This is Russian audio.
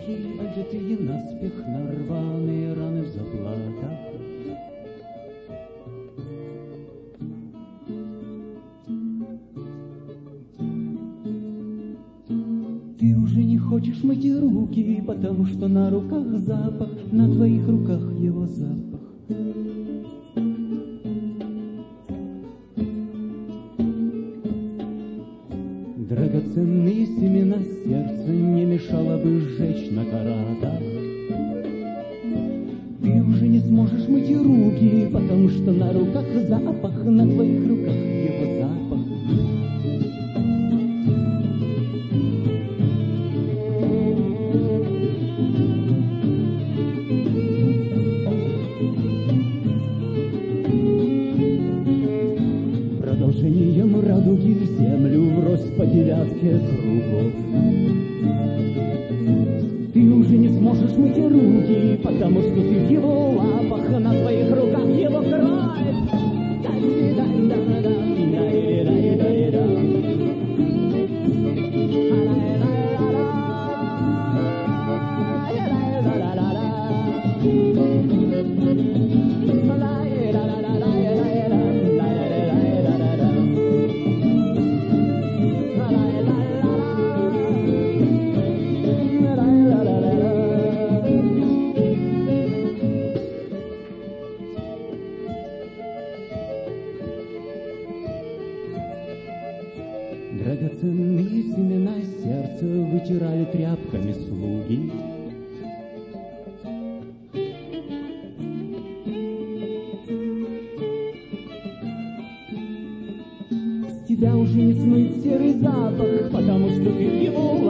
руки, одетые наспех на рваные раны в заплатах. Ты уже не хочешь мыть руки, потому что на руках запах, на твоих руках его запах. Драгоценные семена сердца не мешало бы сжечь на каратах. Ты уже не сможешь мыть руки, потому что на руках запах, на твоих руках его запах. Продолжением радуги в землю врозь по девятке кругов. Ты уже не сможешь мыть руки, потому что ты в его лапах, а на твоих руках его кровь. Драгоценные семена сердца вытирали тряпками слуги. С тебя уже не смыть серый запах, потому что ты в его